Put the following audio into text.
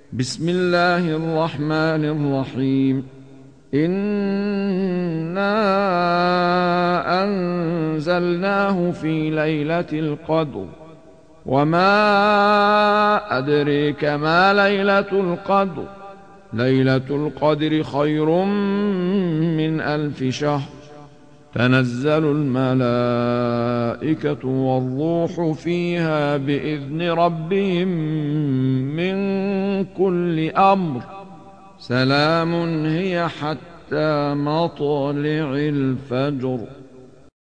بسم الله الرحمن الرحيم. إنا أنزلناه في ليلة القدر، وما أدريك ما ليلة القدر. ليلة القدر خير من 1000 شهر. تنزل الملائكة والروح فيها بإذن ربهم من كل أمر. سلام هي حتى مطلع الفجر.